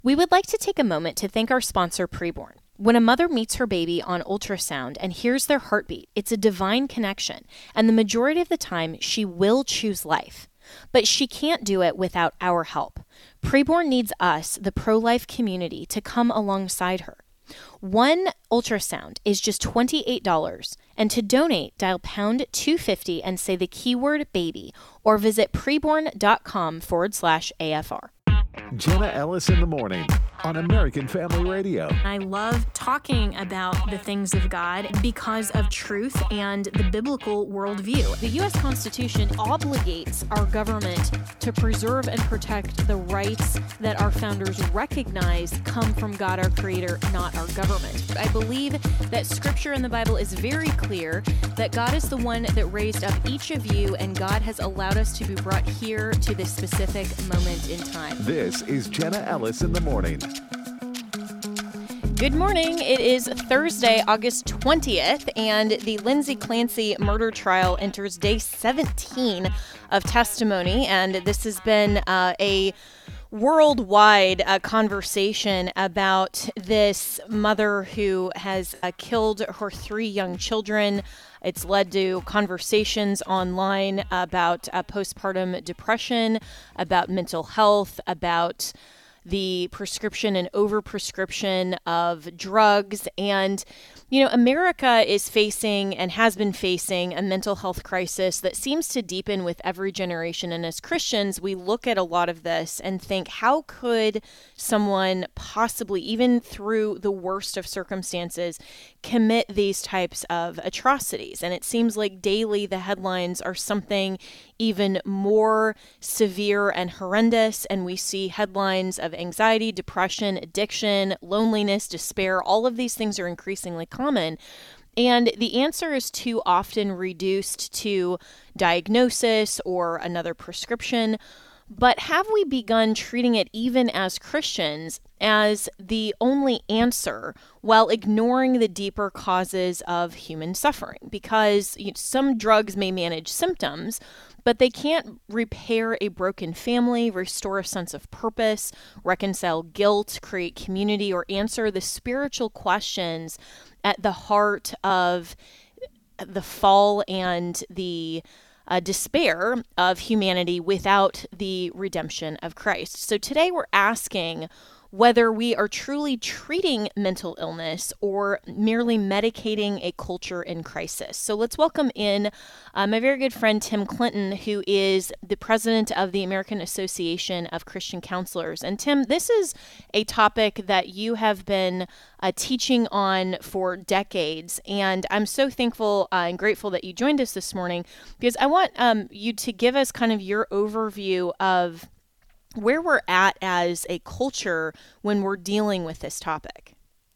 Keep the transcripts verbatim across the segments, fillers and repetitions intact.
We would like to take a moment to thank our sponsor, Preborn. When a mother meets her baby on ultrasound and hears their heartbeat, it's a divine connection, and the majority of the time, she will choose life. But she can't do it without our help. Preborn needs us, the pro-life community, to come alongside her. One ultrasound is just twenty-eight dollars, and to donate, dial pound two fifty and say the keyword baby, or visit preborn.com forward slash AFR. Jenna Ellis in the morning on American Family Radio. I love talking about the things of God because of truth and the biblical worldview. The U S Constitution obligates our government to preserve and protect the rights that our founders recognize come from God, our Creator, not our government. I believe that Scripture in the Bible is very clear that God is the one that raised up each of you, and God has allowed us to be brought here to this specific moment in time. This is Jenna Ellis in the morning. Good morning. It is Thursday, August twentieth, and the Lindsay Clancy murder trial enters day seventeen of testimony, and this has been uh, a worldwide uh, conversation about this mother who has uh, killed her three young children. It's led to conversations online about uh, postpartum depression, about mental health, about the prescription and overprescription of drugs. And, you know, America is facing and has been facing a mental health crisis that seems to deepen with every generation. And as Christians, we look at a lot of this and think, how could someone possibly, even through the worst of circumstances, commit these types of atrocities? And it seems like daily the headlines are something even more severe and horrendous. And we see headlines of anxiety, depression, addiction, loneliness, despair. All of these things are increasingly common. And the answer is too often reduced to diagnosis or another prescription. But have we begun treating it, even as Christians, as the only answer while ignoring the deeper causes of human suffering? Because you know, some drugs may manage symptoms, but they can't repair a broken family, restore a sense of purpose, reconcile guilt, create community, or answer the spiritual questions at the heart of the fall and the Uh, despair of humanity without the redemption of Christ. So today we're asking whether we are truly treating mental illness or merely medicating a culture in crisis. So let's welcome in uh, my very good friend Tim Clinton, who is the president of the American Association of Christian Counselors. And Tim, this is a topic that you have been uh, teaching on for decades, and I'm so thankful uh, and grateful that you joined us this morning, because I want um, you to give us kind of your overview of where we're at as a culture when we're dealing with this topic.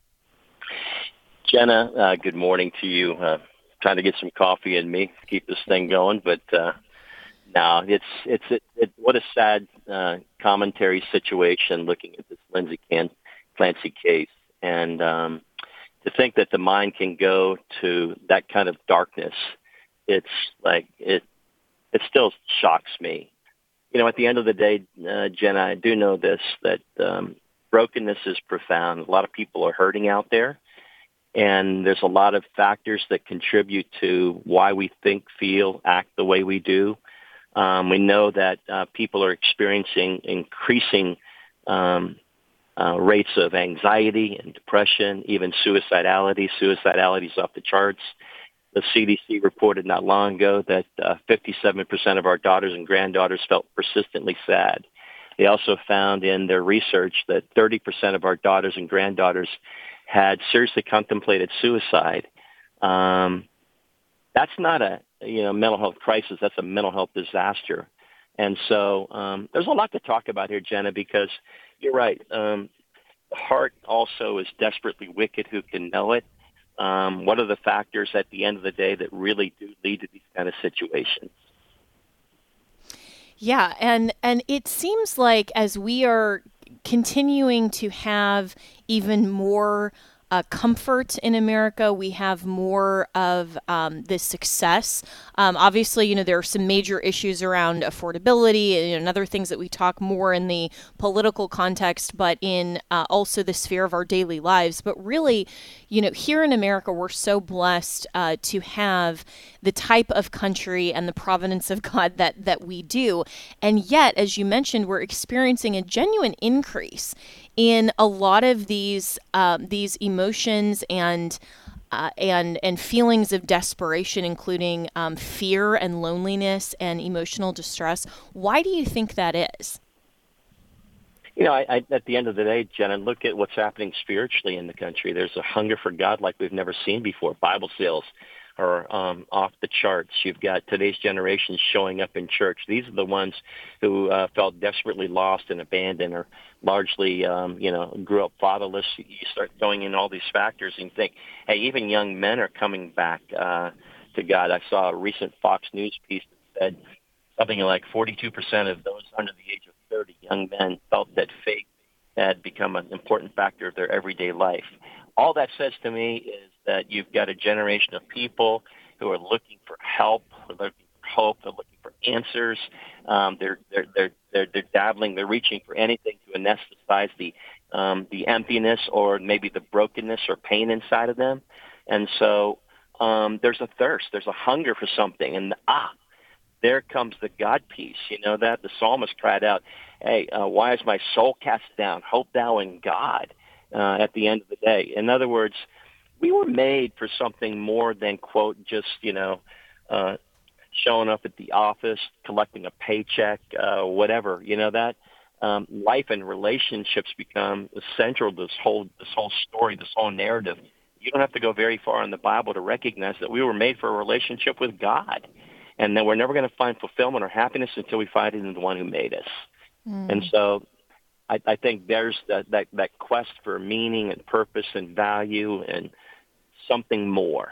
Jenna, uh, good morning to you. Uh, trying to get some coffee in me to keep this thing going, but uh, no, it's it's it, it, what a sad uh, commentary situation looking at this Lindsay Clancy case, and um, to think that the mind can go to that kind of darkness, it's like it it still shocks me. You know, at the end of the day, uh, Jenna, I do know this, that um, brokenness is profound. A lot of people are hurting out there, and there's a lot of factors that contribute to why we think, feel, act the way we do. Um, we know that uh, people are experiencing increasing um, uh, rates of anxiety and depression, even suicidality. Suicidality is off the charts. The C D C reported not long ago that uh, fifty-seven percent of our daughters and granddaughters felt persistently sad. They also found in their research that thirty percent of our daughters and granddaughters had seriously contemplated suicide. Um, that's not a you know mental health crisis. That's a mental health disaster. And so um, there's a lot to talk about here, Jenna, because you're right. Um, the heart also is desperately wicked. Who can know it? Um, what are the factors at the end of the day that really do lead to these kind of situations? Yeah, and and it seems like as we are continuing to have even more uh, comfort in America. We have more of um, this success. Um, obviously, you know, there are some major issues around affordability and, you know, and other things that we talk more in the political context, but in uh, also the sphere of our daily lives. But really, you know, here in America, we're so blessed uh, to have the type of country and the providence of God that that we do. And yet, as you mentioned, we're experiencing a genuine increase in a lot of these um, these emotions and uh, and and feelings of desperation, including um, fear and loneliness and emotional distress. Why do you think that is? You know, I, I, at the end of the day, Jenna, look at what's happening spiritually in the country. There's a hunger for God like we've never seen before. Bible sales are um, off the charts. You've got today's generation showing up in church. These are the ones who uh, felt desperately lost and abandoned, or largely, um, you know, grew up fatherless. You start throwing in all these factors and you think, hey, even young men are coming back uh, to God. I saw a recent Fox News piece that said something like forty-two percent of those under the age of thirty, young men, felt that faith had become an important factor of their everyday life. All that says to me is that you've got a generation of people who are looking for help, they're looking for hope, they're looking for answers. Um, they're, they're they're they're they're dabbling, they're reaching for anything to anesthetize the um, the emptiness or maybe the brokenness or pain inside of them. And so um, there's a thirst, there's a hunger for something, and ah. There comes the God piece. You know that? The psalmist cried out, hey, uh, why is my soul cast down? Hope thou in God uh, at the end of the day. In other words, we were made for something more than, quote, just, you know, uh, showing up at the office, collecting a paycheck, uh, whatever. You know that? Um, life and relationships become central to this whole, this whole story, this whole narrative. You don't have to go very far in the Bible to recognize that we were made for a relationship with God. And then we're never going to find fulfillment or happiness until we find it in the one who made us. Mm. And so I, I think there's that, that, that quest for meaning and purpose and value and something more.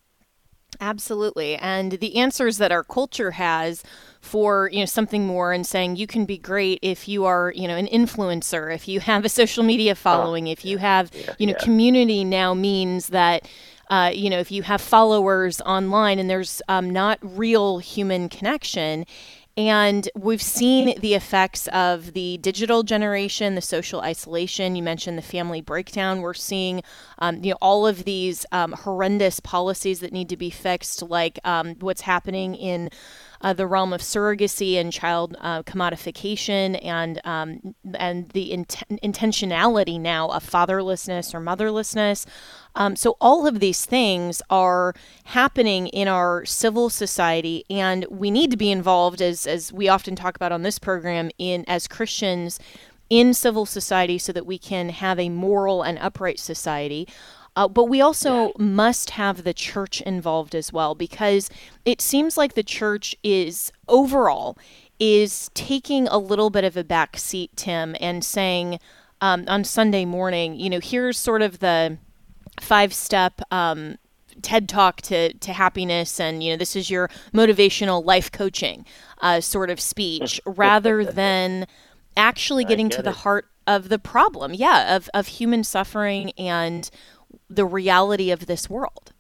Absolutely. And the answers that our culture has for, you know, something more, and saying you can be great if you are, you know, an influencer, if you have a social media following, oh, if you yeah, have, yeah, you know, yeah. community now means that, uh, you know, if you have followers online and there's um, not real human connection. And we've seen the effects of the digital generation, the social isolation. You mentioned the family breakdown. We're seeing, um, you know, all of these um, horrendous policies that need to be fixed, like um, what's happening in uh, the realm of surrogacy and child uh, commodification, and um, and the int- intentionality now of fatherlessness or motherlessness. Um, so all of these things are happening in our civil society, and we need to be involved, as as we often talk about on this program, in as Christians in civil society, so that we can have a moral and upright society. Uh, but we also yeah. must have the church involved as well, because it seems like the church is overall is taking a little bit of a back seat, Tim, and saying um, on Sunday morning, you know, here's sort of the five-step um, TED Talk to, to happiness, and, you know, this is your motivational life coaching uh, sort of speech, rather than actually getting to the it. heart of the problem, yeah, of, of human suffering and the reality of this world.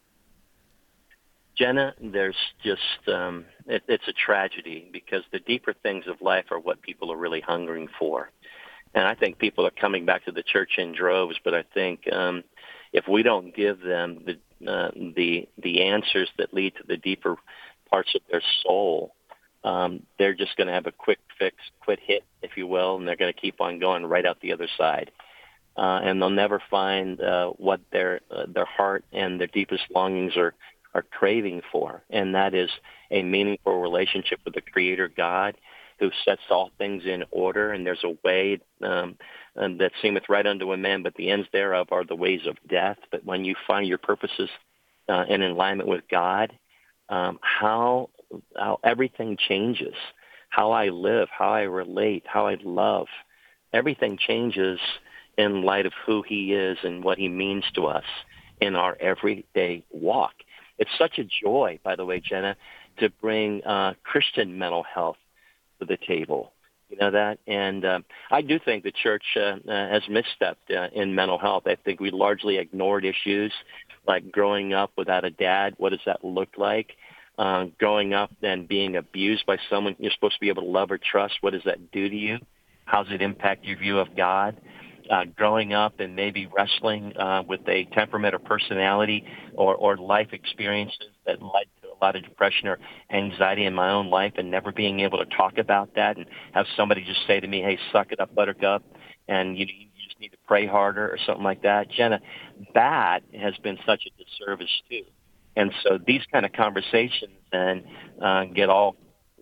Jenna, there's just, um, it, it's a tragedy, because the deeper things of life are what people are really hungering for. And I think people are coming back to the church in droves, but I think um, if we don't give them the, uh, the, the answers that lead to the deeper parts of their soul, um, they're just going to have a quick fix, quick hit, if you will, and they're going to keep on going right out the other side. Uh, and they'll never find uh, what their uh, their heart and their deepest longings are, are craving for, and that is a meaningful relationship with the Creator God, who sets all things in order. And there's a way um, um, that seemeth right unto a man, but the ends thereof are the ways of death. But when you find your purposes uh, in alignment with God, um, how how everything changes. How I live, how I relate, how I love, everything changes in light of who He is and what He means to us in our everyday walk. It's such a joy, by the way, Jenna, to bring uh, Christian mental health to the table. You know that? And uh, I do think the church uh, uh, has misstepped uh, in mental health. I think we largely ignored issues like growing up without a dad. What does that look like? Uh, growing up and being abused by someone you're supposed to be able to love or trust. What does that do to you? How does it impact your view of God? Uh, growing up and maybe wrestling uh, with a temperament or personality or, or life experiences that led to a lot of depression or anxiety in my own life, and never being able to talk about that and have somebody just say to me, hey, suck it up, buttercup, and you, you just need to pray harder or something like that. Jenna, that has been such a disservice too. And so these kind of conversations then uh, get all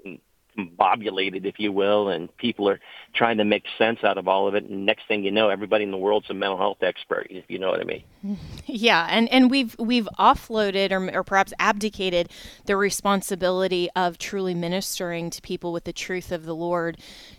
combobulated, if you will, and people are trying to make sense out of all of it. And next thing you know, everybody in the world's a mental health expert, if you know what I mean. Yeah, and, and we've we've offloaded or, or perhaps abdicated the responsibility of truly ministering to people with the truth of the Lord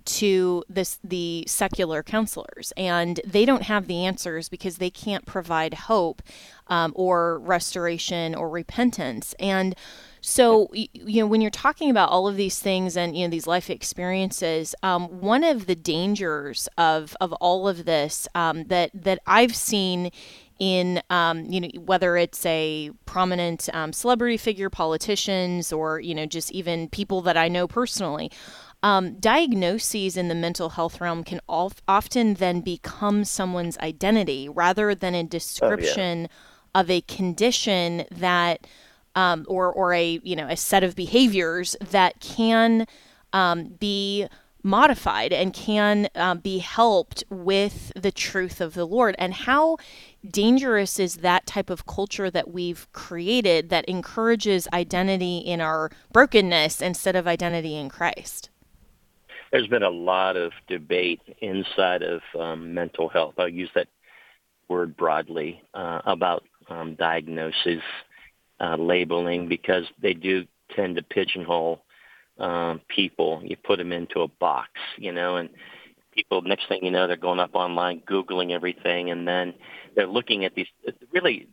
to this the secular counselors, and they don't have the answers because they can't provide hope um, or restoration or repentance. And so, you know, when you're talking about all of these things and, you know, these life experiences, um, one of the dangers of, of all of this um, that, that I've seen in, um, you know, whether it's a prominent um, celebrity figure, politicians, or, you know, just even people that I know personally, um, diagnoses in the mental health realm can al- often then become someone's identity rather than a description oh, yeah. of a condition that Um, or or a you know a set of behaviors that can um, be modified and can um, be helped with the truth of the Lord. And how dangerous is that type of culture that we've created that encourages identity in our brokenness instead of identity in Christ? There's been a lot of debate inside of um, mental health. I'll use that word broadly uh, about um, diagnosis. Uh, labeling, because they do tend to pigeonhole um, people. You put them into a box, you know, and people, next thing you know, they're going up online, Googling everything, and then they're looking at these. Really,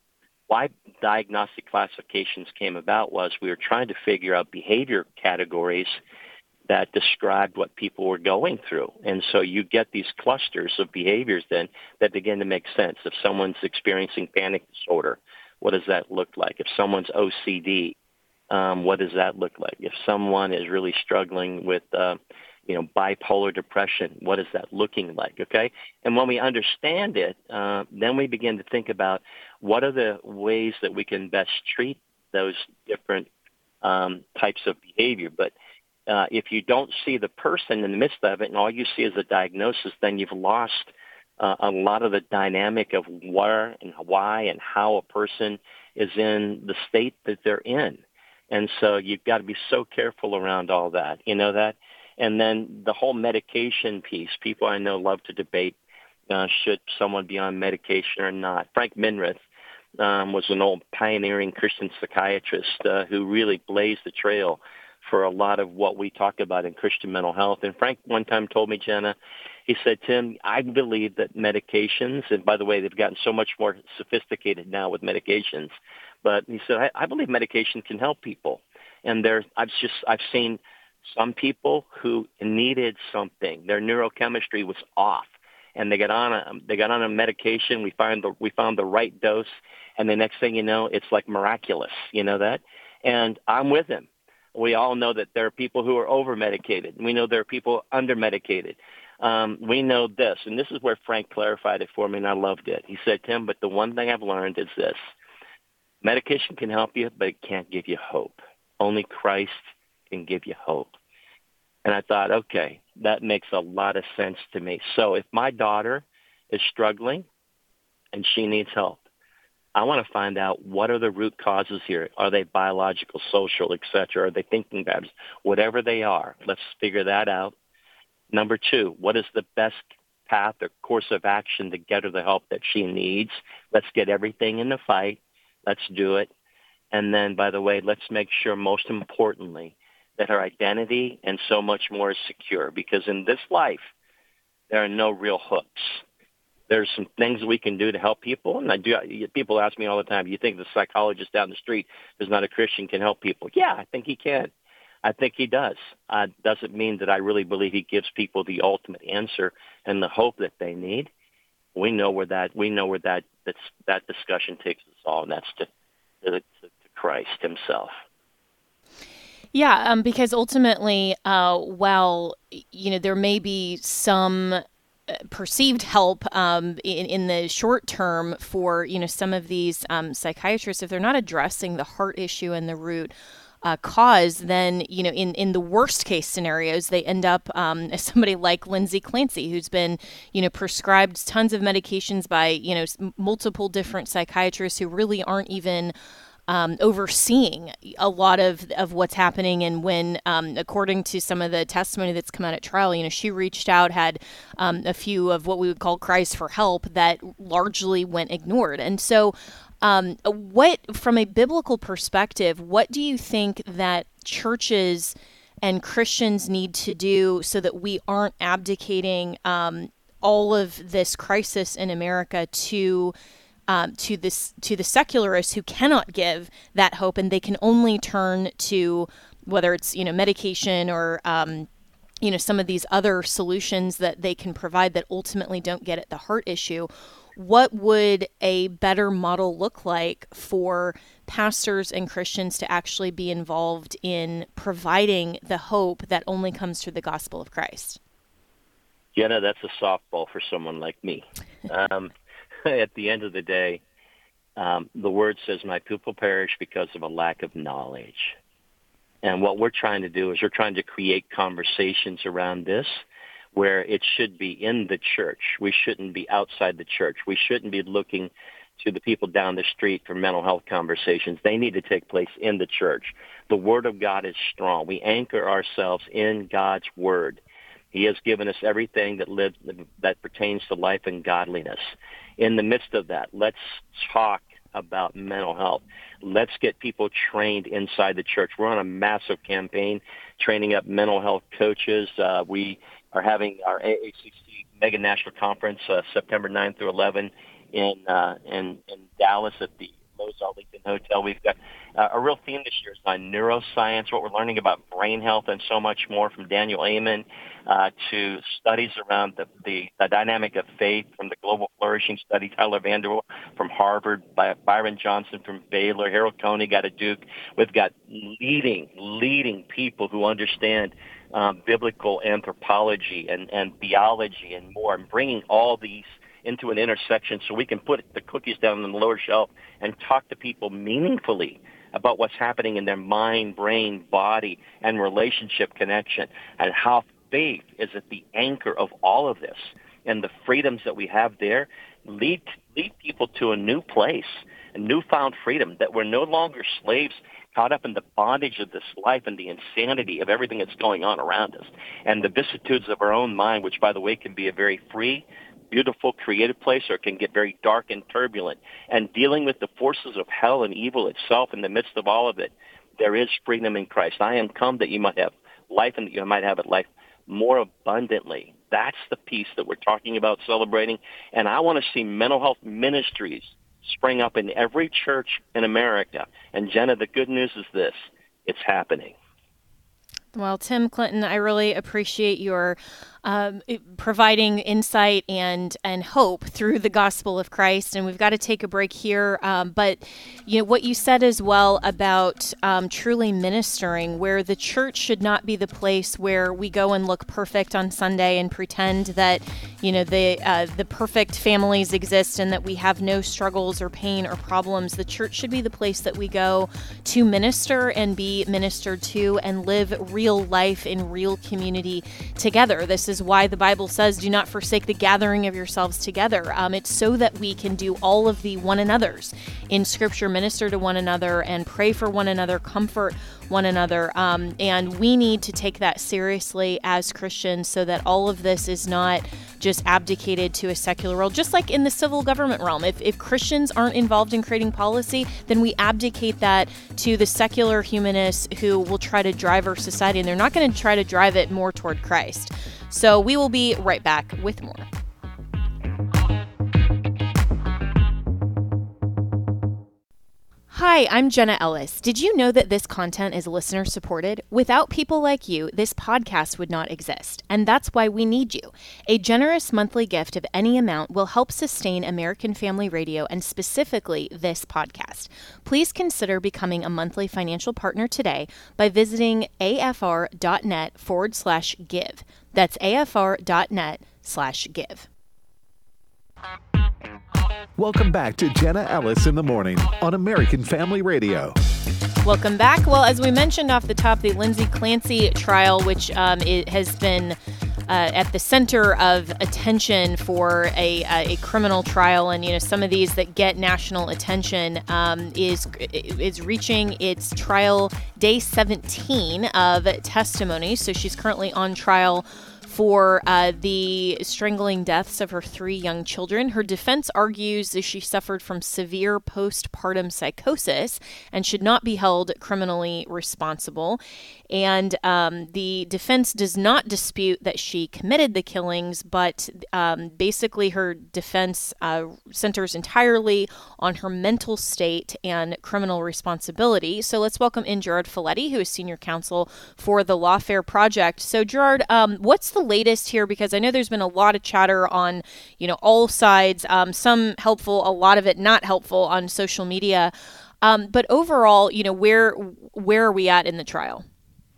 why diagnostic classifications came about was we were trying to figure out behavior categories that described what people were going through. And so you get these clusters of behaviors then that begin to make sense. If someone's experiencing panic disorder, what does that look like? If someone's O C D, um, what does that look like? If someone is really struggling with, uh, you know, bipolar depression, what is that looking like? Okay, and when we understand it, uh, then we begin to think about what are the ways that we can best treat those different um, types of behavior. But uh, if you don't see the person in the midst of it, and all you see is a diagnosis, then you've lost Uh, a lot of the dynamic of where and why and how a person is in the state that they're in. And so you've got to be so careful around all that, you know that? And then the whole medication piece, people I know love to debate, uh, should someone be on medication or not. Frank Minirth um, was an old pioneering Christian psychiatrist uh, who really blazed the trail for a lot of what we talk about in Christian mental health. And Frank one time told me, Jenna, he said, Tim, I believe that medications, and by the way, they've gotten so much more sophisticated now with medications, but he said, I, I believe medication can help people. And there, I've just, I've seen some people who needed something. Their neurochemistry was off, and they got on a, they got on a medication. We found the, we found the right dose, and the next thing you know, it's like miraculous. You know that? And I'm with him. We all know that there are people who are over-medicated. We know there are people under-medicated. Um, we know this, and this is where Frank clarified it for me, and I loved it. He said, Tim, but the one thing I've learned is this. Medication can help you, but it can't give you hope. Only Christ can give you hope. And I thought, okay, that makes a lot of sense to me. So if my daughter is struggling and she needs help, I want to find out what are the root causes here. Are they biological, social, et cetera? Are they thinking patterns? Whatever they are, let's figure that out. Number two, what is the best path or course of action to get her the help that she needs? Let's get everything in the fight. Let's do it. And then, by the way, let's make sure, most importantly, that her identity and so much more is secure. Because in this life, there are no real hooks. There's some things we can do to help people. And I do. People ask me all the time, you think the psychologist down the street who's not a Christian can help people? Yeah, I think he can. I think he does. Uh, doesn't mean that I really believe he gives people the ultimate answer and the hope that they need. We know where that we know where that that's, that discussion takes us all, and that's to to, to Christ Himself. Yeah, um, because ultimately, uh, while you know there may be some perceived help um, in, in the short term for you know some of these um, psychiatrists, if they're not addressing the heart issue and the root uh, cause, then you know in, in the worst case scenarios, they end up um, as somebody like Lindsay Clancy, who's been you know prescribed tons of medications by you know multiple different psychiatrists who really aren't even Um, overseeing a lot of, of what's happening. And when, um, according to some of the testimony that's come out at trial, you know, she reached out, had um, a few of what we would call cries for help that largely went ignored. And so um, what, from a biblical perspective, what do you think that churches and Christians need to do so that we aren't abdicating um, all of this crisis in America to Um, to this to the secularists who cannot give that hope, and they can only turn to whether it's you know medication or um, you know some of these other solutions that they can provide that ultimately don't get at the heart issue? What would a better model look like for pastors and Christians to actually be involved in providing the hope that only comes through the gospel of Christ? Jenna, that's a softball for someone like me. Um, At the end of the day, um, the word says, my people perish because of a lack of knowledge. And what we're trying to do is we're trying to create conversations around this where it should be in the church. We shouldn't be outside the church. We shouldn't be looking to the people down the street for mental health conversations. They need to take place in the church. The Word of God is strong. We anchor ourselves in God's Word. He has given us everything that lives, that pertains to life and godliness. In the midst of that, let's talk about mental health. Let's get people trained inside the church. We're on a massive campaign training up mental health coaches. Uh, we are having our A A C C Mega National Conference uh, September ninth through eleventh in, uh, in, in Dallas at the Lowe's Arlington Hotel. We've got uh, a real theme this year is on neuroscience, what we're learning about brain health and so much more, from Daniel Amen uh, to studies around the, the, the dynamic of faith from the Global Flourishing Study, Tyler Vanderwell from Harvard, By- Byron Johnson from Baylor, Harold Coney got a Duke. We've got leading, leading people who understand um, biblical anthropology and, and theology and more, and bringing all these into an intersection so we can put the cookies down on the lower shelf and talk to people meaningfully about what's happening in their mind, brain, body, and relationship connection, and how faith is at the anchor of all of this. And the freedoms that we have there lead, lead people to a new place, a newfound freedom, that we're no longer slaves caught up in the bondage of this life and the insanity of everything that's going on around us, and the vicissitudes of our own mind, which, by the way, can be a very free, beautiful, creative place, or it can get very dark and turbulent. And dealing with the forces of hell and evil itself in the midst of all of it, there is freedom in Christ. I am come that you might have life and that you might have it life more abundantly. That's the piece that we're talking about celebrating. And I want to see mental health ministries spring up in every church in America. And Jenna, the good news is this: it's happening. Well, Tim Clinton, I really appreciate your um, providing insight and and hope through the gospel of Christ. And we've got to take a break here. Um, but you know what you said as well about um, truly ministering, where the church should not be the place where we go and look perfect on Sunday and pretend that you know the uh, the perfect families exist and that we have no struggles or pain or problems. The church should be the place that we go to minister and be ministered to and live real life in real community together. This is why the Bible says, do not forsake the gathering of yourselves together. Um, it's so that we can do all of the one another's in Scripture, minister to one another and pray for one another, comfort one another. Um, and we need to take that seriously as Christians so that all of this is not just abdicated to a secular world, just like in the civil government realm. If, if Christians aren't involved in creating policy, then we abdicate that to the secular humanists who will try to drive our society, and they're not going to try to drive it more toward Christ. So we will be right back with more. Hi, I'm Jenna Ellis. Did you know that this content is listener supported? Without people like you, this podcast would not exist, and that's why we need you. A generous monthly gift of any amount will help sustain American Family Radio and specifically this podcast. Please consider becoming a monthly financial partner today by visiting afr.net forward slash give. That's afr.net slash give. Welcome back to Jenna Ellis in the Morning on American Family Radio. Welcome back. Well, as we mentioned off the top, the Lindsay Clancy trial, which um, it has been uh, at the center of attention for a, a criminal trial, and you know some of these that get national attention, um, is is reaching its trial day seventeen of testimony. So she's currently on trial for uh, the strangling deaths of her three young children. Her defense argues that she suffered from severe postpartum psychosis and should not be held criminally responsible. And um, the defense does not dispute that she committed the killings, but um, basically her defense uh, centers entirely on her mental state and criminal responsibility. So let's welcome in Gerard Filitti, who is senior counsel for the Lawfare Project. So Gerard, um, what's the latest here? Because I know there's been a lot of chatter on, you know, all sides, um, some helpful, a lot of it not helpful on social media. Um, but overall, you know, where where are we at in the trial?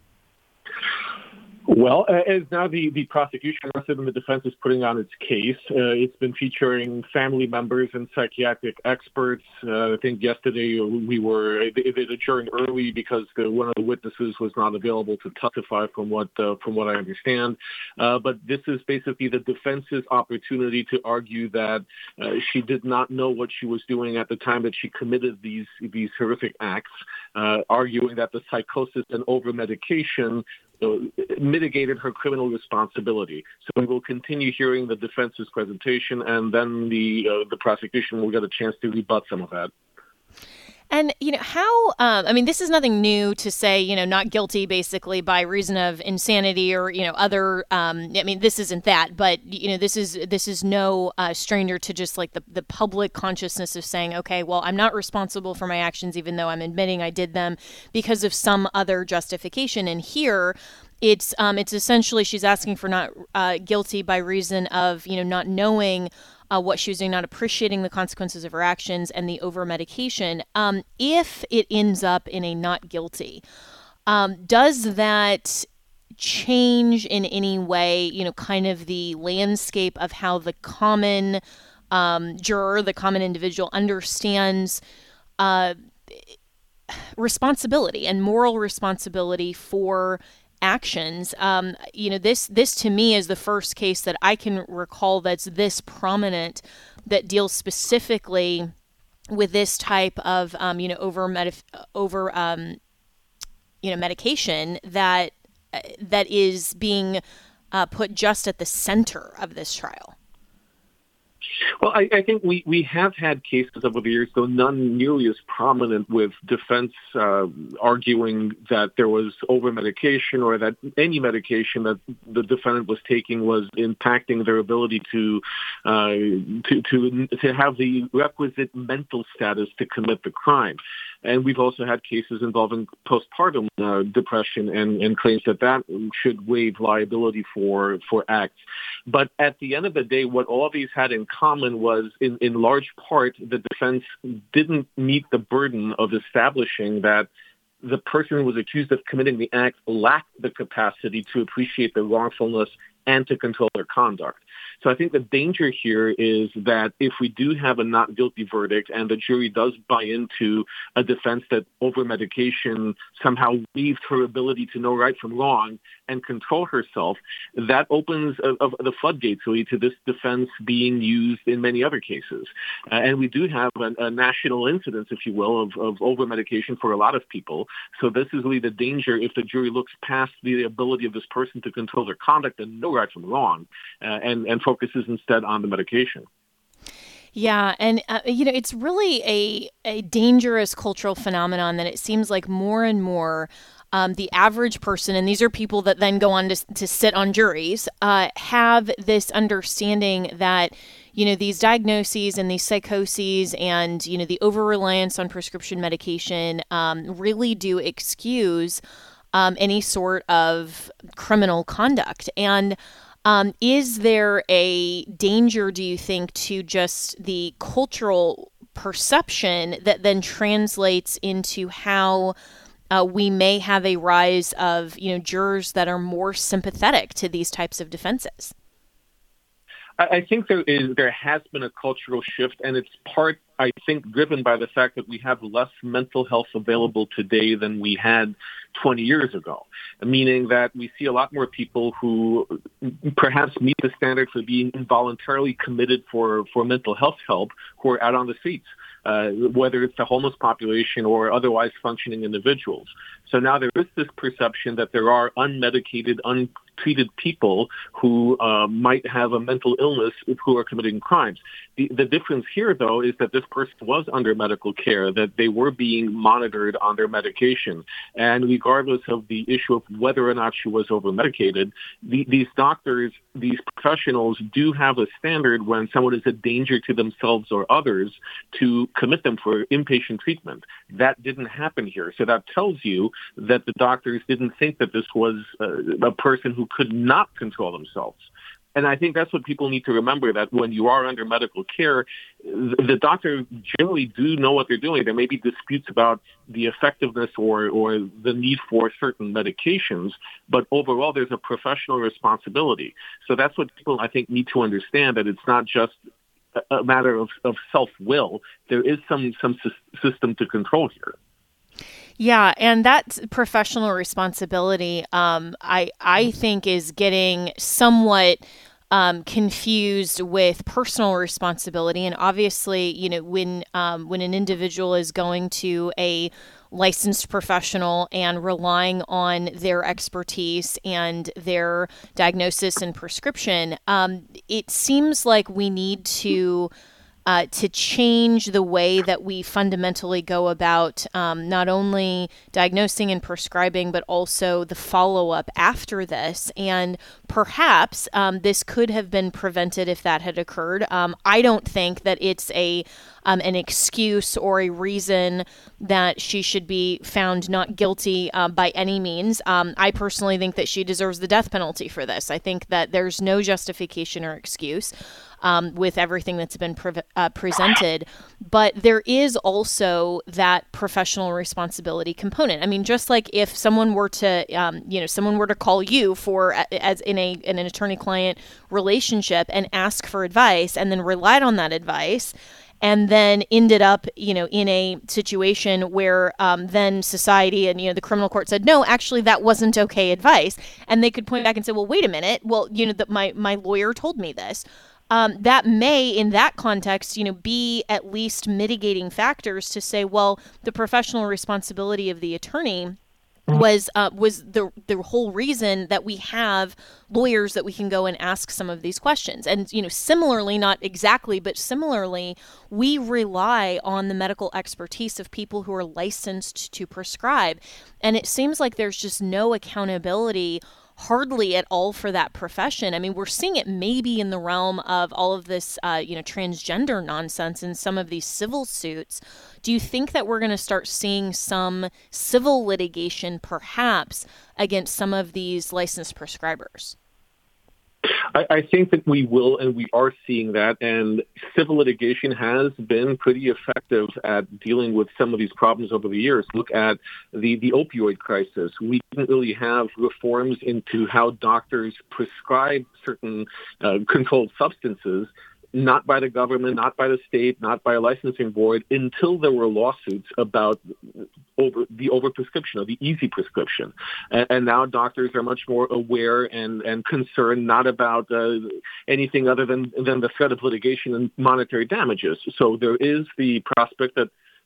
Well, uh, as now the, the prosecution rested and the defense is putting on its case, uh, it's been featuring family members and psychiatric experts. Uh, I think yesterday we were, they, they adjourned early because the, one of the witnesses was not available to testify from what, uh, from what I understand. Uh, but this is basically the defense's opportunity to argue that uh, she did not know what she was doing at the time that she committed these, these horrific acts, uh, arguing that the psychosis and over-medication So mitigated her criminal responsibility. So we will continue hearing the defense's presentation, and then the uh, the prosecution will get a chance to rebut some of that. And, you know, how, um, I mean, this is nothing new to say, you know, not guilty basically by reason of insanity or, you know, other, um, I mean, this isn't that, but, you know, this is this is no uh, stranger to just like the, the public consciousness of saying, okay, well, I'm not responsible for my actions, even though I'm admitting I did them because of some other justification. And here, it's um, it's essentially she's asking for not uh, guilty by reason of, you know, not knowing Uh, what she was doing, not appreciating the consequences of her actions, and the over-medication. Um, if it ends up in a not guilty, um, does that change in any way, you know, kind of the landscape of how the common um, juror, the common individual understands uh, responsibility and moral responsibility for actions? Um, you know, this this to me is the first case that I can recall that's this prominent, that deals specifically with this type of um, you know over medif- over um, you know medication that uh, that is being uh, put just at the center of this trial. Well, I, I think we, we have had cases over the years, though none nearly as prominent, with defense uh, arguing that there was over-medication or that any medication that the defendant was taking was impacting their ability to uh, to, to to have the requisite mental status to commit the crime. And we've also had cases involving postpartum uh, depression and, and claims that that should waive liability for, for acts. But at the end of the day, what all these had in common was, in, in large part, the defense didn't meet the burden of establishing that the person who was accused of committing the act lacked the capacity to appreciate the wrongfulness and to control their conduct. So I think the danger here is that if we do have a not guilty verdict and the jury does buy into a defense that over-medication somehow waived her ability to know right from wrong and control herself, that opens a, a, the floodgates really to this defense being used in many other cases. Uh, and we do have a, a national incidence, if you will, of, of over-medication for a lot of people. So this is really the danger if the jury looks past the ability of this person to control their conduct and know right from wrong, uh, and, and focuses instead on the medication. Yeah, and uh, you know, it's really a a dangerous cultural phenomenon that it seems like more and more um, the average person, and these are people that then go on to, to sit on juries, uh, have this understanding that, you know, these diagnoses and these psychoses and, you know, the over-reliance on prescription medication um, really do excuse um, any sort of criminal conduct. And um, is there a danger, do you think, to just the cultural perception that then translates into how uh, we may have a rise of, you know, jurors that are more sympathetic to these types of defenses? I think there is there has been a cultural shift, and it's part, I think, driven by the fact that we have less mental health available today than we had twenty years ago, meaning that we see a lot more people who perhaps meet the standard for being involuntarily committed for, for mental health help who are out on the streets, uh, whether it's the homeless population or otherwise functioning individuals. So now there is this perception that there are unmedicated, untreated people who uh, might have a mental illness who are committing crimes. The, the difference here, though, is that this person was under medical care, that they were being monitored on their medication. And regardless of the issue of whether or not she was over-medicated, the, these doctors, these professionals do have a standard when someone is a danger to themselves or others to commit them for inpatient treatment. That didn't happen here. So that tells you that the doctors didn't think that this was uh, a person who could not control themselves. And I think that's what people need to remember, that when you are under medical care, the doctors generally do know what they're doing. There may be disputes about the effectiveness or, or the need for certain medications, but overall there's a professional responsibility. So that's what people, I think, need to understand, that it's not just a matter of, of self-will. There is some, some system to control here. Yeah, and that professional responsibility, um, I I think, is getting somewhat um, confused with personal responsibility. And obviously, you know, when um, when an individual is going to a licensed professional and relying on their expertise and their diagnosis and prescription, um, it seems like we need to Uh, to change the way that we fundamentally go about um, not only diagnosing and prescribing, but also the follow-up after this. And perhaps um, this could have been prevented if that had occurred. Um, I don't think that it's a um, an excuse or a reason that she should be found not guilty uh, by any means. Um, I personally think that she deserves the death penalty for this. I think that there's no justification or excuse Um, with everything that's been pre- uh, presented. But there is also that professional responsibility component. I mean, just like if someone were to, um, you know, someone were to call you for, as in a in an attorney-client relationship, and ask for advice, and then relied on that advice, and then ended up, you know, in a situation where um, then society and, you know, the criminal court said, no, actually, that wasn't okay advice. And they could point back and say, well, wait a minute. Well, you know, that my, my lawyer told me this. Um, that may, in that context, you know, be at least mitigating factors to say, well, the professional responsibility of the attorney was uh, was the the whole reason that we have lawyers that we can go and ask some of these questions. And, you know, similarly, not exactly, but similarly, we rely on the medical expertise of people who are licensed to prescribe. And it seems like there's just no accountability hardly at all for that profession. I mean, we're seeing it maybe in the realm of all of this, uh, you know, transgender nonsense in some of these civil suits. Do you think that we're going to start seeing some civil litigation, perhaps, against some of these licensed prescribers? I, I think that we will, and we are seeing that, and civil litigation has been pretty effective at dealing with some of these problems over the years. Look at the, the opioid crisis. We didn't really have reforms into how doctors prescribe certain uh, controlled substances, not by the government, not by the state, not by a licensing board, until there were lawsuits about over the overprescription or the easy prescription. And, and now doctors are much more aware and, and concerned not about uh, anything other than, than the threat of litigation and monetary damages. So there is the prospect that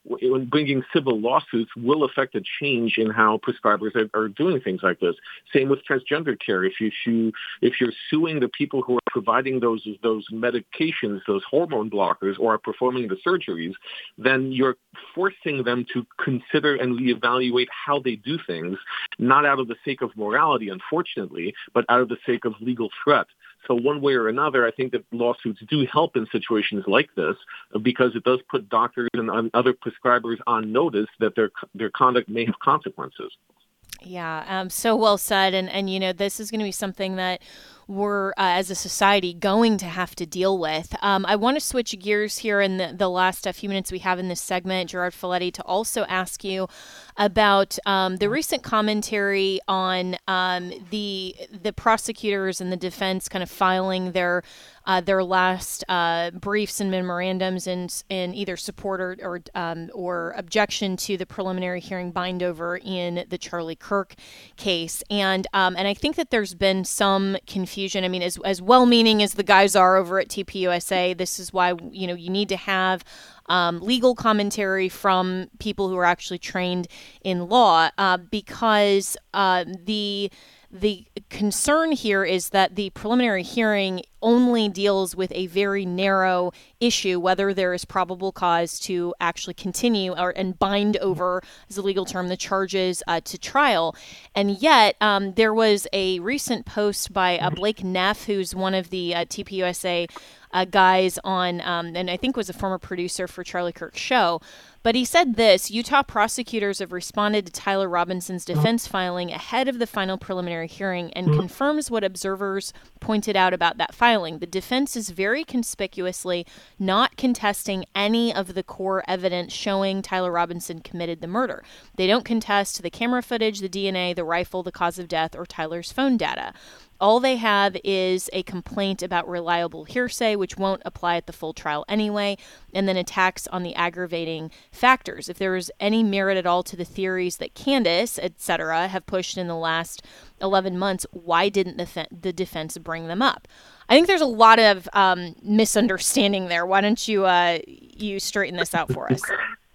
when bringing civil lawsuits will affect a change in how prescribers are, are doing things like this. Same with transgender care. If you sue, if you're suing the people who are providing those those medications, those hormone blockers, or are performing the surgeries, then you're forcing them to consider and reevaluate how they do things, not out of the sake of morality, unfortunately, but out of the sake of legal threat. So one way or another, I think that lawsuits do help in situations like this because it does put doctors and other prescribers on notice that their their conduct may have consequences. Yeah, um, so well said. And, and, you know, this is going to be something that we're, uh, as a society, going to have to deal with. Um, I want to switch gears here in the, the last uh, few minutes we have in this segment, Gerard Filitti, to also ask you about um, the recent commentary on um, the the prosecutors and the defense kind of filing their uh, their last uh, briefs and memorandums in in either support or or, um, or objection to the preliminary hearing bindover in the Charlie Kirk case, and um, and I think that there's been some confusion. I mean, as as well-meaning as the guys are over at T P U S A, this is why you know you need to have Um, legal commentary from people who are actually trained in law, uh, because uh, the the concern here is that the preliminary hearing only deals with a very narrow issue, whether there is probable cause to actually continue or and bind over, as a legal term, the charges uh, to trial. And yet, um, there was a recent post by uh, Blake Neff, who's one of the uh, T P U S A Uh, guys on, um, and I think was a former producer for Charlie Kirk's show. But he said this: Utah prosecutors have responded to Tyler Robinson's defense filing ahead of the final preliminary hearing and confirms what observers pointed out about that filing. The defense is very conspicuously not contesting any of the core evidence showing Tyler Robinson committed the murder. They don't contest the camera footage, the D N A, the rifle, the cause of death, or Tyler's phone data. All they have is a complaint about reliable hearsay, which won't apply at the full trial anyway, and then attacks on the aggravating factors. If there is any merit at all to the theories that Candace, et cetera, have pushed in the last eleven months, why didn't the, fe- the defense bring them up? I think there's a lot of um, misunderstanding there. Why don't you uh, you straighten this out for us?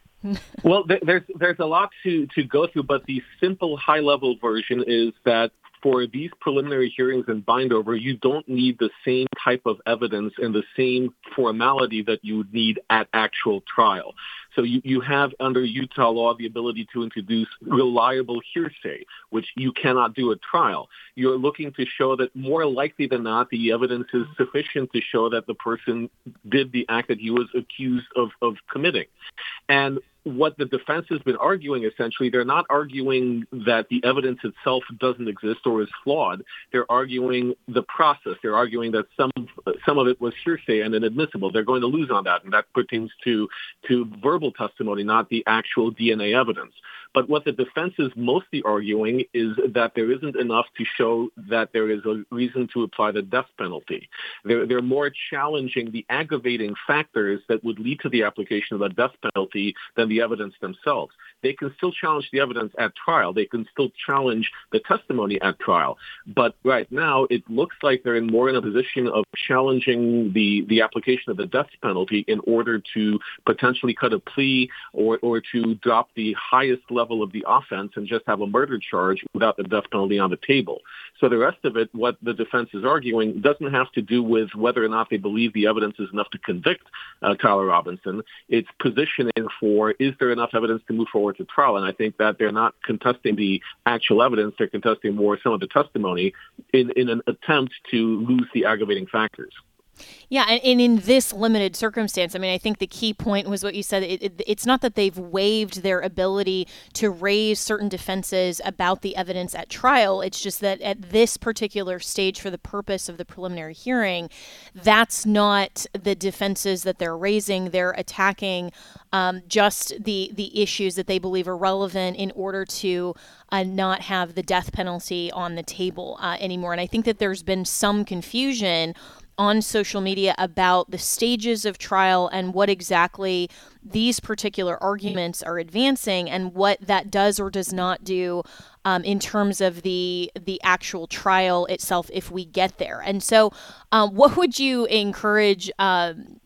Well, there's there's a lot to, to go through, but the simple high-level version is that for these preliminary hearings and bindover, you don't need the same type of evidence and the same formality that you would need at actual trial. So you, you have under Utah law the ability to introduce reliable hearsay, which you cannot do at trial. You're looking to show that more likely than not, the evidence is sufficient to show that the person did the act that he was accused of, of committing. And what the defense has been arguing, essentially, they're not arguing that the evidence itself doesn't exist or is flawed. They're arguing the process. They're arguing that some some of it was hearsay and inadmissible. They're going to lose on that, and that pertains to to verbal testimony, not the actual D N A evidence. But what the defense is mostly arguing is that there isn't enough to show that there is a reason to apply the death penalty. They're, they're more challenging the aggravating factors that would lead to the application of the death penalty than the evidence themselves. They can still challenge the evidence at trial. They can still challenge the testimony at trial. But right now, it looks like they're in more in a position of challenging the, the application of the death penalty in order to potentially cut a plea or, or to drop the highest level of the offense and just have a murder charge without the death penalty on the table. So the rest of it, what the defense is arguing, doesn't have to do with whether or not they believe the evidence is enough to convict uh, Tyler Robinson. It's positioning for, is there enough evidence to move forward to trial? And I think that they're not contesting the actual evidence. They're contesting more some of the testimony in, in an attempt to lose the aggravating factors. Yeah, and, and in this limited circumstance, I mean, I think the key point was what you said. It, it, it's not that they've waived their ability to raise certain defenses about the evidence at trial. It's just that at this particular stage, for the purpose of the preliminary hearing, that's not the defenses that they're raising. They're attacking um, just the the issues that they believe are relevant in order to uh, not have the death penalty on the table uh, anymore. And I think that there's been some confusion on social media about the stages of trial and what exactly these particular arguments are advancing and what that does or does not do um, in terms of the the actual trial itself if we get there. And so um, what would you encourage uh,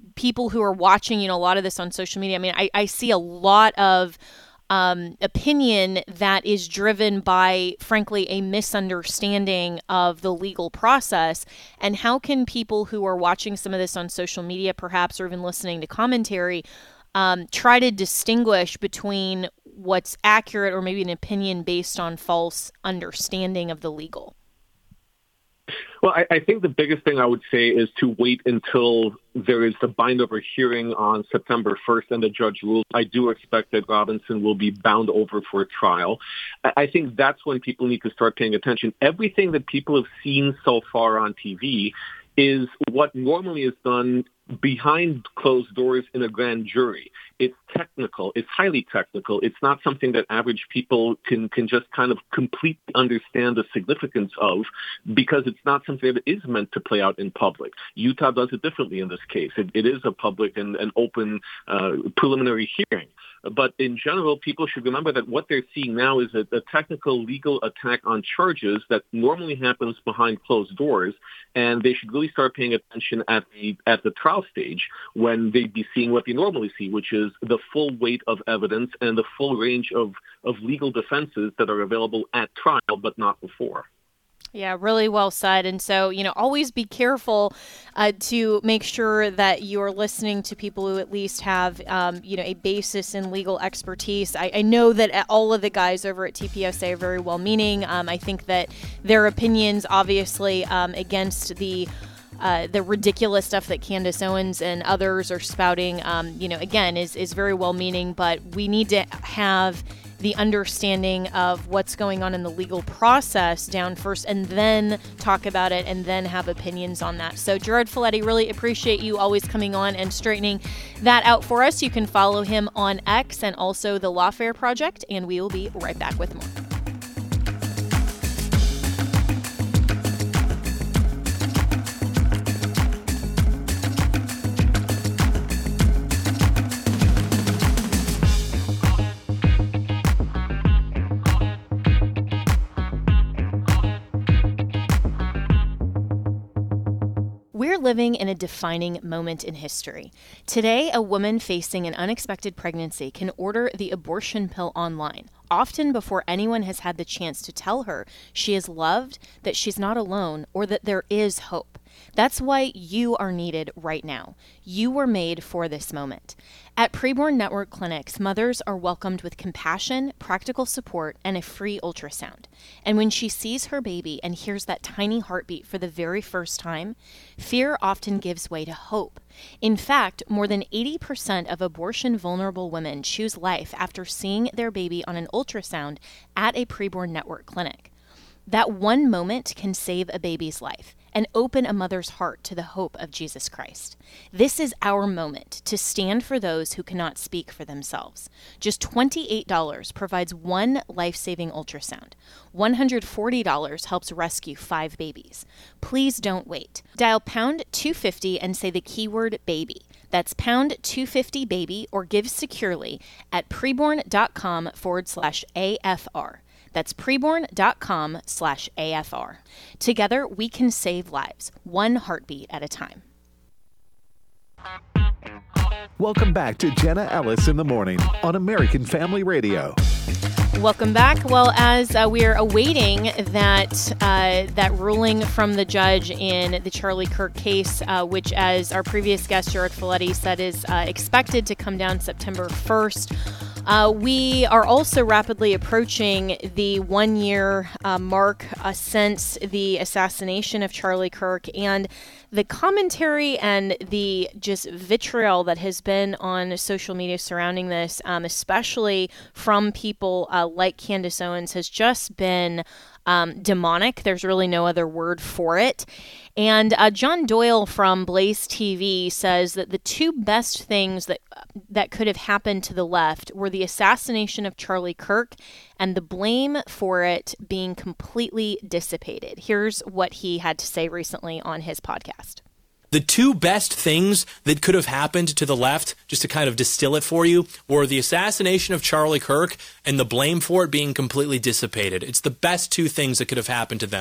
people who are watching, you know, a lot of this on social media, I mean, I, I see a lot of um, opinion that is driven by, frankly, a misunderstanding of the legal process. And how can people who are watching some of this on social media, perhaps, or even listening to commentary, um, try to distinguish between what's accurate or maybe an opinion based on false understanding of the legal? Well, I, I think the biggest thing I would say is to wait until there is the bind-over hearing on September first and the judge rules. I do expect that Robinson will be bound over for a trial. I, I think that's when people need to start paying attention. Everything that people have seen so far on T V is what normally is done behind closed doors in a grand jury. It's technical. It's highly technical. It's not something that average people can, can just kind of completely understand the significance of, because it's not something that is meant to play out in public. Utah does it differently in this case. It, it is a public and an open uh, preliminary hearing. But in general, people should remember that what they're seeing now is a, a technical legal attack on charges that normally happens behind closed doors, and they should really start paying attention at the at the trial stage when they'd be seeing what they normally see, which is the full weight of evidence and the full range of, of legal defenses that are available at trial, but not before. Yeah, really well said. And so, you know, always be careful uh, to make sure that you're listening to people who at least have, um, you know, a basis in legal expertise. I, I know that all of the guys over at T P S A are very well-meaning. Um, I think that their opinions, obviously, um, against the Uh, the ridiculous stuff that Candace Owens and others are spouting, um, you know, again, is, is very well-meaning, but we need to have the understanding of what's going on in the legal process down first, and then talk about it, and then have opinions on that. So Gerard Filitti, really appreciate you always coming on and straightening that out for us. You can follow him on X and also the Lawfare Project, and we will be right back with more. We're living in a defining moment in history. Today, a woman facing an unexpected pregnancy can order the abortion pill online, often before anyone has had the chance to tell her she is loved, that she's not alone, or that there is hope. That's why you are needed right now. You were made for this moment. At Preborn Network Clinics, mothers are welcomed with compassion, practical support, and a free ultrasound. And when she sees her baby and hears that tiny heartbeat for the very first time, fear often gives way to hope. In fact, more than eighty percent of abortion-vulnerable women choose life after seeing their baby on an ultrasound at a Preborn Network clinic. That one moment can save a baby's life and open a mother's heart to the hope of Jesus Christ. This is our moment to stand for those who cannot speak for themselves. Just twenty-eight dollars provides one life-saving ultrasound. one hundred forty dollars helps rescue five babies. Please don't wait. Dial pound two fifty and say the keyword baby. That's pound two fifty baby, or give securely at preborn.com forward slash AFR. That's preborn.com slash AFR. Together, we can save lives, one heartbeat at a time. Welcome back to Jenna Ellis in the Morning on American Family Radio. Welcome back. Well, as uh, we are awaiting that uh, that ruling from the judge in the Charlie Kirk case, uh, which, as our previous guest, Gerard Filitti, said is uh, expected to come down September first, Uh, we are also rapidly approaching the one-year uh, mark uh, since the assassination of Charlie Kirk, and the commentary and the just vitriol that has been on social media surrounding this, um, especially from people uh, like Candace Owens, has just been um, demonic. There's really no other word for it. And uh, John Doyle from Blaze T V says that the two best things that that could have happened to the left were the assassination of Charlie Kirk and the blame for it being completely dissipated. Here's what he had to say recently on his podcast. The two best things that could have happened to the left, just to kind of distill it for you, were the assassination of Charlie Kirk and the blame for it being completely dissipated. It's the best two things that could have happened to them.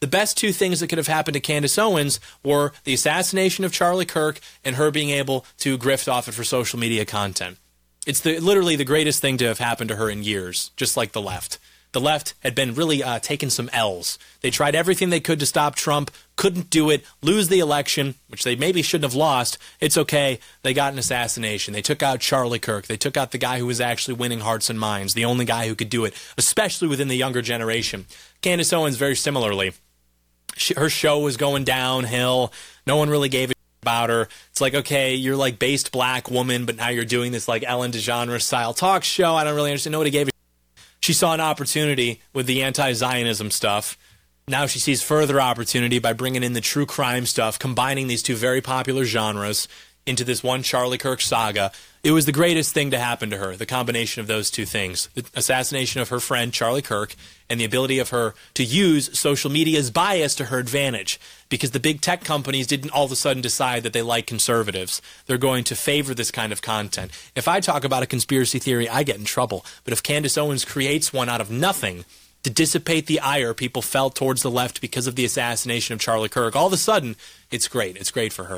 The best two things that could have happened to Candace Owens were the assassination of Charlie Kirk and her being able to grift off it for social media content. It's the, literally the greatest thing to have happened to her in years, just like the left. The left had been really uh, taking some L's. They tried everything they could to stop Trump, couldn't do it, lose the election, which they maybe shouldn't have lost. It's okay. They got an assassination. They took out Charlie Kirk. They took out the guy who was actually winning hearts and minds, the only guy who could do it, especially within the younger generation. Candace Owens, very similarly. She, her show was going downhill. No one really gave a about her. It's like, okay, you're like based black woman, but now you're doing this like Ellen DeGeneres style talk show. I don't really understand. Nobody gave a She saw an opportunity with the anti-Zionism stuff. Now she sees further opportunity by bringing in the true crime stuff, combining these two very popular genres into this one Charlie Kirk saga. It was the greatest thing to happen to her, the combination of those two things, the assassination of her friend Charlie Kirk and the ability of her to use social media's bias to her advantage, because the big tech companies didn't all of a sudden decide that they like conservatives. They're going to favor this kind of content. If I talk about a conspiracy theory, I get in trouble. But if Candace Owens creates one out of nothing to dissipate the ire people felt towards the left because of the assassination of Charlie Kirk, all of a sudden, it's great. It's great for her.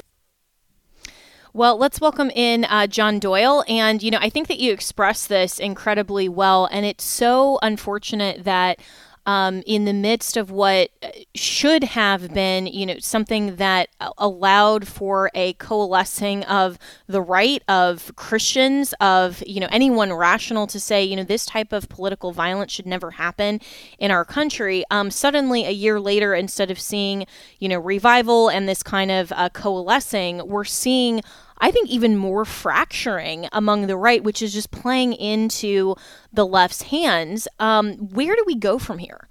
Well, let's welcome in uh, John Doyle. And, you know, I think that you expressed this incredibly well. And it's so unfortunate that um, in the midst of what should have been, you know, something that allowed for a coalescing of the right, of Christians, of, you know, anyone rational to say, you know, this type of political violence should never happen in our country. Um, suddenly, a year later, instead of seeing, you know, revival and this kind of uh, coalescing, we're seeing, I think, even more fracturing among the right, which is just playing into the left's hands. Um, where do we go from here?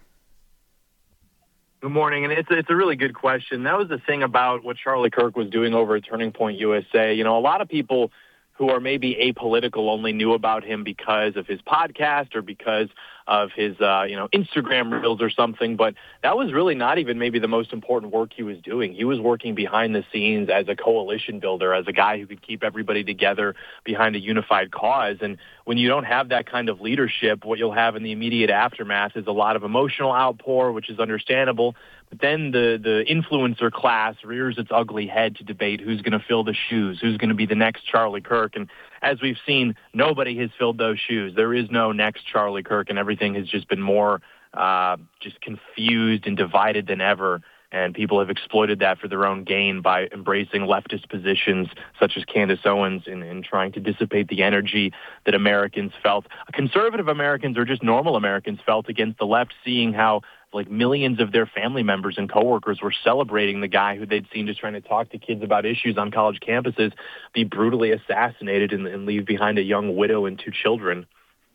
Good morning, and it's it's a really good question. That was the thing about what Charlie Kirk was doing over at Turning Point U S A. You know, a lot of people who are maybe apolitical only knew about him because of his podcast or because of his, uh, you know, Instagram reels or something. But that was really not even maybe the most important work he was doing. He was working behind the scenes as a coalition builder, as a guy who could keep everybody together behind a unified cause. And when you don't have that kind of leadership, what you'll have in the immediate aftermath is a lot of emotional outpour, which is understandable. But then the, the influencer class rears its ugly head to debate who's going to fill the shoes, who's going to be the next Charlie Kirk. And as we've seen, nobody has filled those shoes. There is no next Charlie Kirk, and everything has just been more uh, just confused and divided than ever. And people have exploited that for their own gain by embracing leftist positions such as Candace Owens in, in trying to dissipate the energy that Americans felt. Conservative Americans or just normal Americans felt against the left, seeing how like millions of their family members and coworkers were celebrating the guy who they'd seen just trying to talk to kids about issues on college campuses be brutally assassinated and, and leave behind a young widow and two children.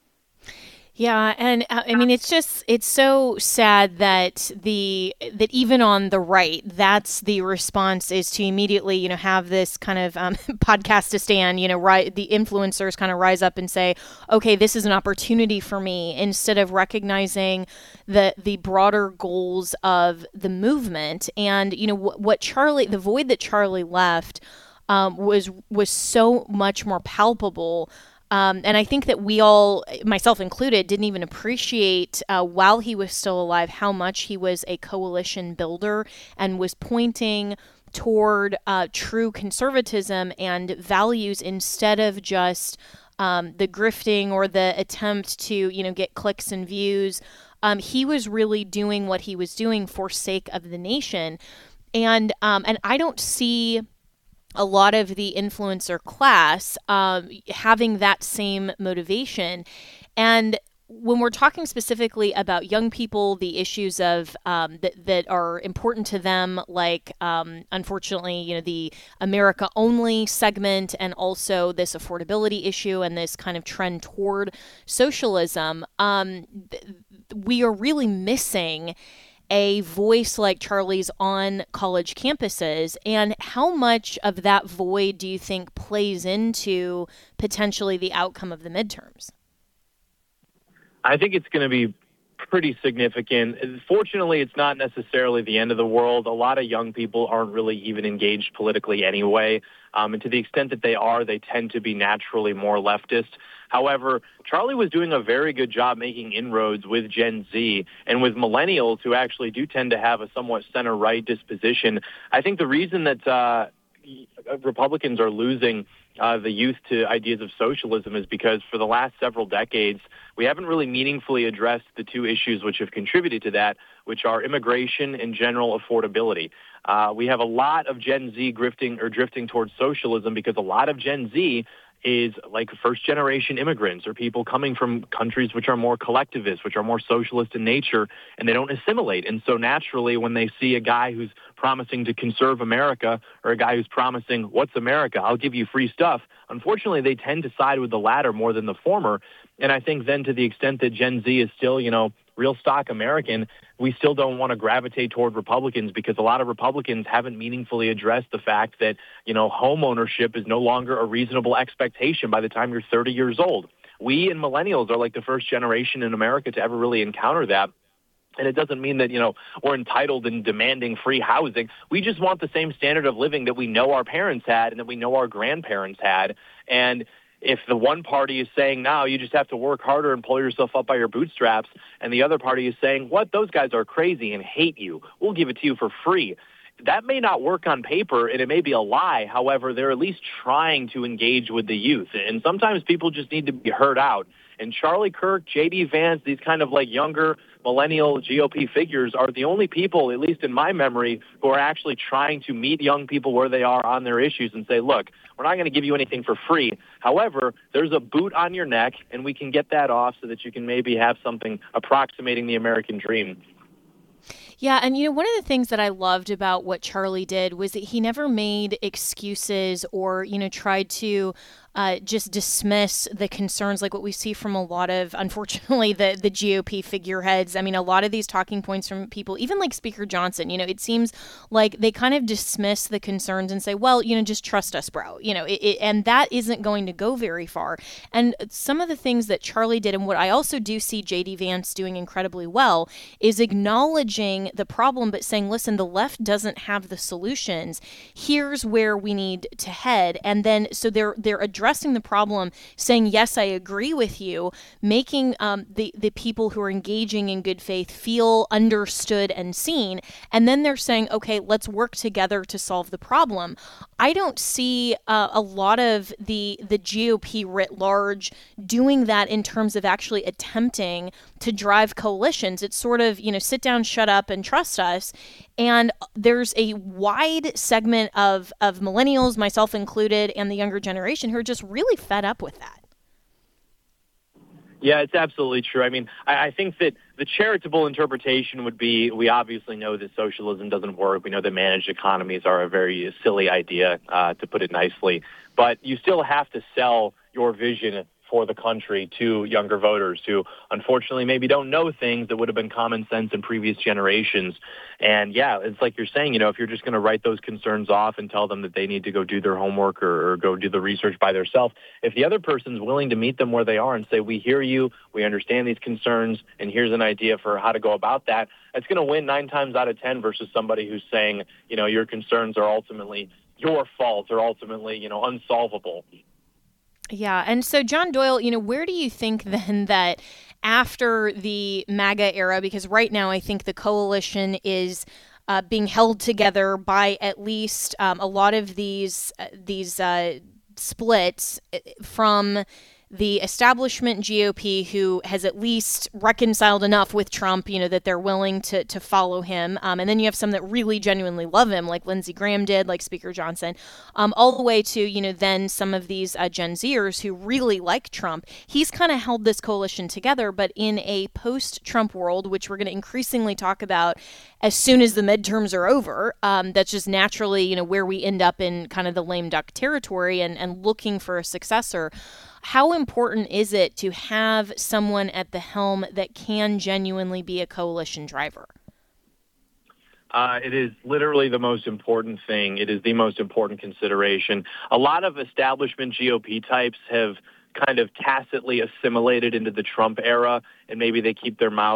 Yeah, and uh, I mean, it's just, it's so sad that the, that even on the right, that's the response, is to immediately, you know, have this kind of um, podcast to stand, you know, right, the influencers kind of rise up and say, okay, this is an opportunity for me, instead of recognizing the, the broader goals of the movement. And, you know, what, what Charlie, the void that Charlie left um, was, was so much more palpable. Um, and I think that we all, myself included, didn't even appreciate uh, while he was still alive how much he was a coalition builder and was pointing toward uh, true conservatism and values instead of just um, the grifting or the attempt to, you know, get clicks and views. Um, he was really doing what he was doing for sake of the nation. And um, and I don't see a lot of the influencer class um, having that same motivation. And when we're talking specifically about young people, the issues of um, that that are important to them, like um, unfortunately, you know, the America Only segment, and also this affordability issue and this kind of trend toward socialism, um, th- we are really missing a voice like Charlie's on college campuses. And how much of that void do you think plays into potentially the outcome of the midterms? I think it's going to be pretty significant. Fortunately, it's not necessarily the end of the world. A lot of young people aren't really even engaged politically anyway. Um, and to the extent that they are, they tend to be naturally more leftist. However, Charlie was doing a very good job making inroads with Gen Z and with millennials who actually do tend to have a somewhat center-right disposition. I think the reason that uh, Republicans are losing Uh, the youth to ideas of socialism is because for the last several decades, we haven't really meaningfully addressed the two issues which have contributed to that, which are immigration and general affordability. Uh, we have a lot of Gen Z grifting or drifting towards socialism because a lot of Gen Z is like first-generation immigrants or people coming from countries which are more collectivist, which are more socialist in nature, and they don't assimilate. And so naturally, when they see a guy who's promising to conserve America or a guy who's promising, what's America? I'll give you free stuff. Unfortunately, they tend to side with the latter more than the former. And I think then to the extent that Gen Z is still, you know, real stock American, we still don't want to gravitate toward Republicans because a lot of Republicans haven't meaningfully addressed the fact that, you know, home ownership is no longer a reasonable expectation by the time you're thirty years old. We and millennials are like the first generation in America to ever really encounter that. And it doesn't mean that, you know, we're entitled and demanding free housing. We just want the same standard of living that we know our parents had and that we know our grandparents had. And if the one party is saying, now you just have to work harder and pull yourself up by your bootstraps, and the other party is saying, what, those guys are crazy and hate you, we'll give it to you for free. That may not work on paper, and it may be a lie. However, they're at least trying to engage with the youth. And sometimes people just need to be heard out. And Charlie Kirk, J D Vance, these kind of like younger millennial G O P figures are the only people, at least in my memory, who are actually trying to meet young people where they are on their issues and say, look, we're not going to give you anything for free. However, there's a boot on your neck, and we can get that off so that you can maybe have something approximating the American dream. Yeah, and you know, one of the things that I loved about what Charlie did was that he never made excuses or, you know, tried to uh, just dismiss the concerns like what we see from a lot of, unfortunately, the, the G O P figureheads. I mean, a lot of these talking points from people, even like Speaker Johnson, you know, it seems like they kind of dismiss the concerns and say, well, you know, just trust us, bro. You know, it, it, and that isn't going to go very far. And some of the things that Charlie did, and what I also do see J D Vance doing incredibly well, is acknowledging the problem, but saying, listen, the left doesn't have the solutions. Here's where we need to head. And then, so they're they're addressing the problem, saying, yes, I agree with you, making um, the, the people who are engaging in good faith feel understood and seen. And then they're saying, okay, let's work together to solve the problem. I don't see uh, a lot of the the G O P writ large doing that in terms of actually attempting to drive coalitions. It's sort of, you know, sit down, shut up, and trust us. And there's a wide segment of, of millennials, myself included, and the younger generation who are just really fed up with that. Yeah, it's absolutely true. I mean, I, I think that the charitable interpretation would be, we obviously know that socialism doesn't work. We know that managed economies are a very silly idea, uh, to put it nicely. But you still have to sell your vision for the country to younger voters who unfortunately maybe don't know things that would have been common sense in previous generations. And yeah, it's like you're saying, you know, if you're just going to write those concerns off and tell them that they need to go do their homework or, or go do the research by themselves, if the other person's willing to meet them where they are and say, we hear you, we understand these concerns, and here's an idea for how to go about that, it's going to win nine times out of ten versus somebody who's saying, you know, your concerns are ultimately your fault or ultimately, you know, unsolvable. Yeah. And so, John Doyle, you know, where do you think then that after the MAGA era, because right now I think the coalition is uh, being held together by at least um, a lot of these uh, these uh, splits from the establishment G O P, who has at least reconciled enough with Trump, you know, that they're willing to to follow him. Um, and then you have some that really genuinely love him, like Lindsey Graham did, like Speaker Johnson, um, all the way to, you know, then some of these uh, Gen Zers who really like Trump. He's kind of held this coalition together, but in a post-Trump world, which we're going to increasingly talk about as soon as the midterms are over, um, that's just naturally, you know, where we end up in kind of the lame duck territory and, and looking for a successor. How important is it to have someone at the helm that can genuinely be a coalition driver? Uh, it is literally the most important thing. It is the most important consideration. A lot of establishment G O P types have kind of tacitly assimilated into the Trump era, and maybe they keep their mouths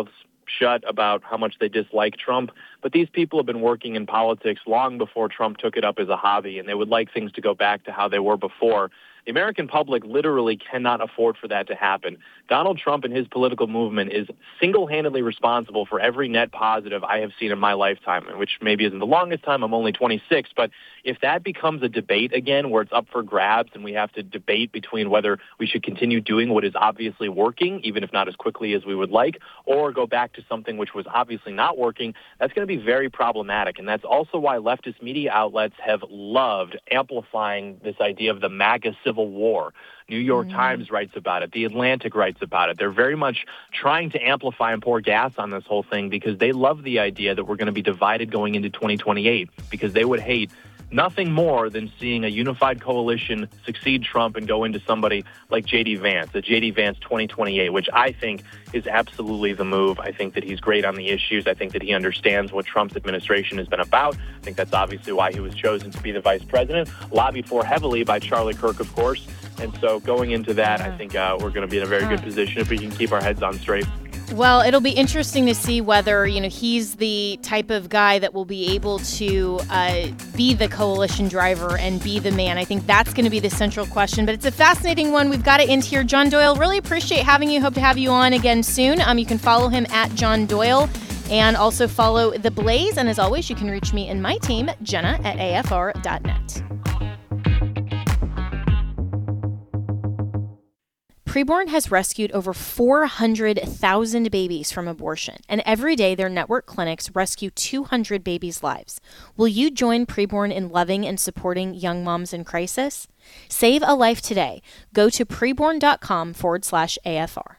shut about how much they dislike Trump, but these people have been working in politics long before Trump took it up as a hobby, and they would like things to go back to how they were before. The American public literally cannot afford for that to happen. Donald Trump and his political movement is single-handedly responsible for every net positive I have seen in my lifetime, which maybe isn't the longest time. I'm only twenty-six. But if that becomes a debate again where it's up for grabs and we have to debate between whether we should continue doing what is obviously working, even if not as quickly as we would like, or go back to something which was obviously not working, that's going to be very problematic. And that's also why leftist media outlets have loved amplifying this idea of the MAGA civil war. New York mm-hmm. Times writes about it. The Atlantic writes about it. They're very much trying to amplify and pour gas on this whole thing because they love the idea that we're going to be divided going into twenty twenty-eight, because they would hate nothing more than seeing a unified coalition succeed Trump and go into somebody like J D. Vance, the J D. Vance twenty twenty-eight, which I think is absolutely the move. I think that he's great on the issues. I think that he understands what Trump's administration has been about. I think that's obviously why he was chosen to be the vice president, lobbied for heavily by Charlie Kirk, of course. And so going into that, I think uh, we're going to be in a very good position if we can keep our heads on straight. Well, it'll be interesting to see whether, you know, he's the type of guy that will be able to uh, be the coalition driver and be the man. I think that's going to be the central question, but it's a fascinating one. We've got to end here. John Doyle, really appreciate having you. Hope to have you on again soon. Um, you can follow him at John Doyle and also follow The Blaze. And as always, you can reach me and my team, Jenna at A F R dot net. Preborn has rescued over four hundred thousand babies from abortion, and every day their network clinics rescue two hundred babies' lives. Will you join Preborn in loving and supporting young moms in crisis? Save a life today. Go to preborn.com forward slash AFR.